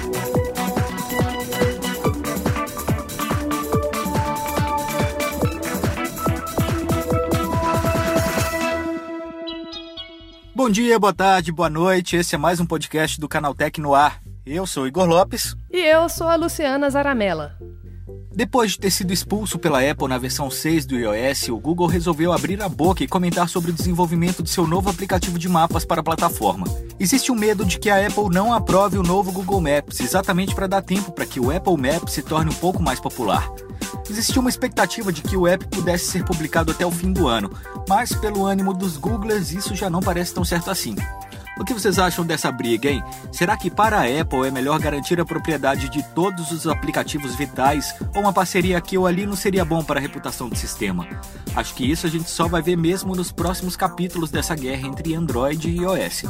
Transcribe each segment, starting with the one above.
Bom dia, boa tarde, boa noite. Esse é mais um podcast do Canaltech no ar. Eu sou Igor Lopes. E eu sou a Luciana Zaramella. Depois de ter sido expulso pela Apple na versão 6 do iOS, o Google resolveu abrir a boca e comentar sobre o desenvolvimento de seu novo aplicativo de mapas para a plataforma. Existe um medo de que a Apple não aprove o novo Google Maps, exatamente para dar tempo para que o Apple Maps se torne um pouco mais popular. Existia uma expectativa de que o app pudesse ser publicado até o fim do ano, mas pelo ânimo dos Googlers isso já não parece tão certo assim. O que vocês acham dessa briga, hein? Será que para a Apple é melhor garantir a propriedade de todos os aplicativos vitais ou uma parceria aqui ou ali não seria bom para a reputação do sistema? Acho que isso a gente só vai ver mesmo nos próximos capítulos dessa guerra entre Android e iOS.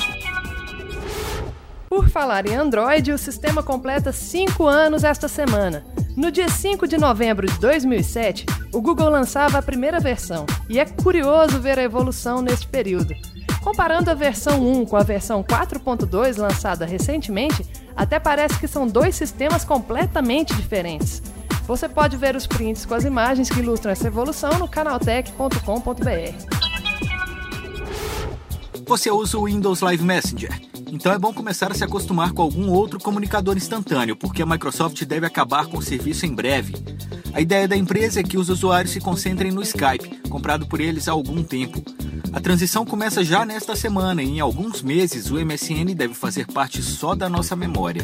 Por falar em Android, o sistema completa 5 anos esta semana. No dia 5 de novembro de 2007, o Google lançava a primeira versão, e é curioso ver a evolução neste período. Comparando a versão 1 com a versão 4.2 lançada recentemente, até parece que são dois sistemas completamente diferentes. Você pode ver os prints com as imagens que ilustram essa evolução no canaltech.com.br. Você usa o Windows Live Messenger? Então é bom começar a se acostumar com algum outro comunicador instantâneo, porque a Microsoft deve acabar com o serviço em breve. A ideia da empresa é que os usuários se concentrem no Skype, comprado por eles há algum tempo. A transição começa já nesta semana e em alguns meses o MSN deve fazer parte só da nossa memória.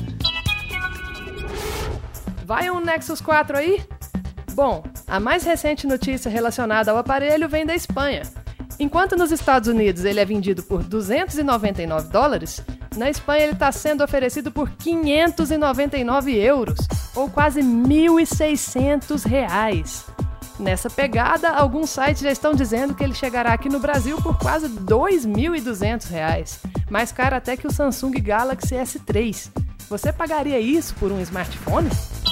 Vai um Nexus 4 aí? Bom, a mais recente notícia relacionada ao aparelho vem da Espanha. Enquanto nos Estados Unidos ele é vendido por $299, na Espanha ele está sendo oferecido por €599, ou quase R$1.600. Nessa pegada, alguns sites já estão dizendo que ele chegará aqui no Brasil por quase R$2.200, mais caro até que o Samsung Galaxy S3. Você pagaria isso por um smartphone?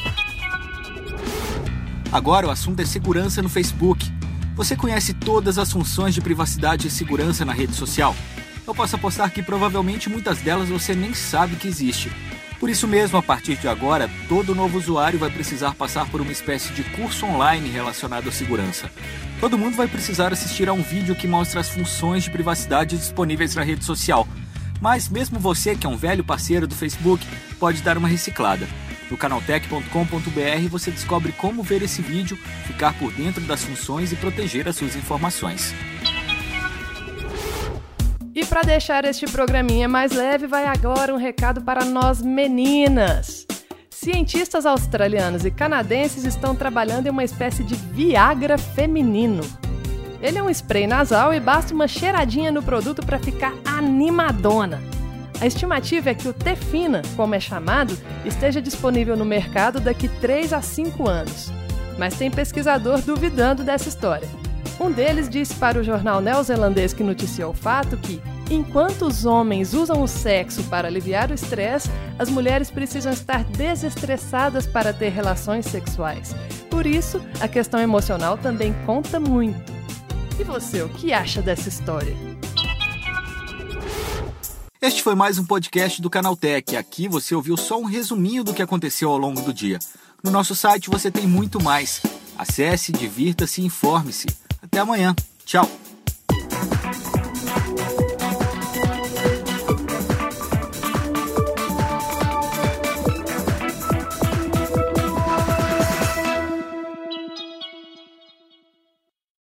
Agora o assunto é segurança no Facebook. Você conhece todas as funções de privacidade e segurança na rede social? Eu posso apostar que provavelmente muitas delas você nem sabe que existe. Por isso mesmo, a partir de agora, todo novo usuário vai precisar passar por uma espécie de curso online relacionado à segurança. Todo mundo vai precisar assistir a um vídeo que mostra as funções de privacidade disponíveis na rede social. Mas mesmo você, que é um velho parceiro do Facebook, pode dar uma reciclada. No canaltech.com.br você descobre como ver esse vídeo, ficar por dentro das funções e proteger as suas informações. E para deixar este programinha mais leve, vai agora um recado para nós meninas. Cientistas australianos e canadenses estão trabalhando em uma espécie de Viagra feminino. Ele é um spray nasal e basta uma cheiradinha no produto para ficar animadona. A estimativa é que o Tefina, como é chamado, esteja disponível no mercado daqui 3 a 5 anos. Mas tem pesquisador duvidando dessa história. Um deles disse para o jornal neozelandês que noticiou o fato que, enquanto os homens usam o sexo para aliviar o estresse, as mulheres precisam estar desestressadas para ter relações sexuais. Por isso, a questão emocional também conta muito. E você, o que acha dessa história? Este foi mais um podcast do Canaltech. Aqui você ouviu só um resuminho do que aconteceu ao longo do dia. No nosso site você tem muito mais. Acesse, divirta-se e informe-se. Até amanhã. Tchau.